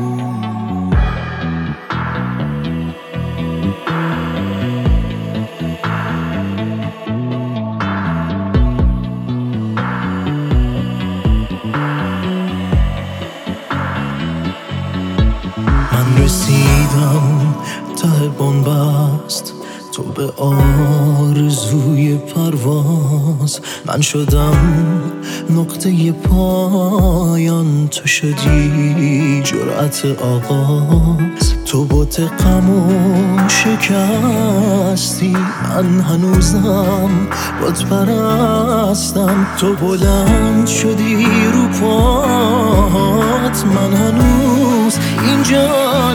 من رسیدم ته بنبست، تو به آرزوی پرواز. من شدم نقطه پایان، تو شدی جرأت آغاز. تو بت غمو شکستی، من هنوزم بت پرستم. تو بلند شدی رو پات، من هنوز اینجا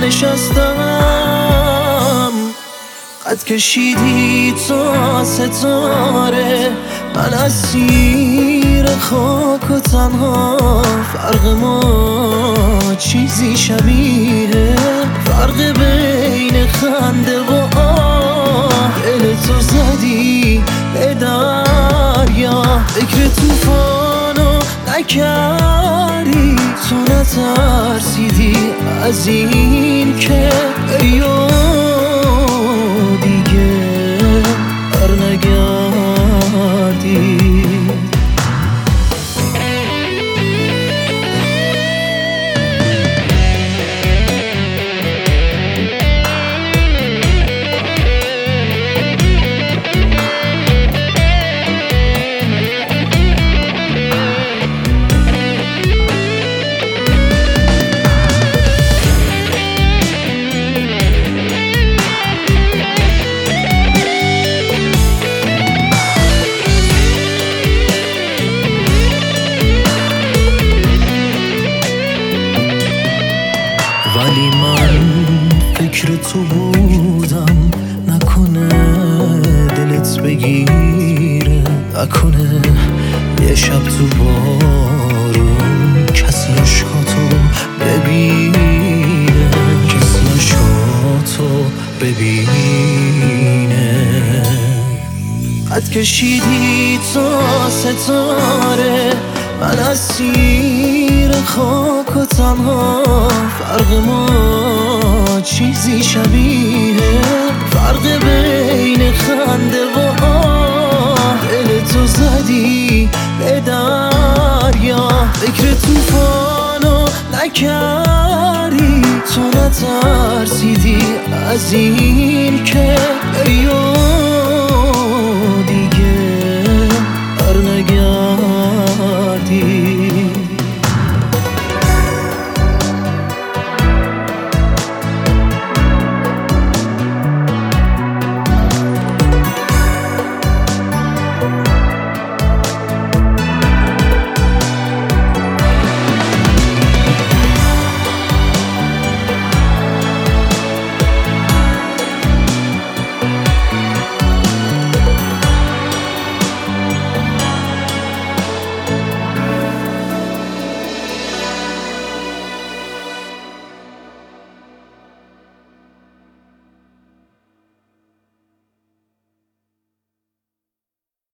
نشستم. قد کشیدی تا ستاره، من اسیر خاک و تنها. فرق ما چیزی شبیه، فرق بین خنده و آه. دل تو زدی به دریا، فکر توفانو نکردی. تو نترسیدی از این که بیا دیگه برنگردی. ولی من فکر تو بودم، نکنه دلت بگیره، نکنه یه شب تو بارون کسی عشقاتو ببینه، کسی عشقاتو ببینه. قد کشیدی تا ستاره، من اسیر خاک و تنها. فرق ما چیزی شبیه، فرق بین خنده و آه. دل تو زدی به دریا، فکر توفانو نکردی. تو نترسیدی از این که بیا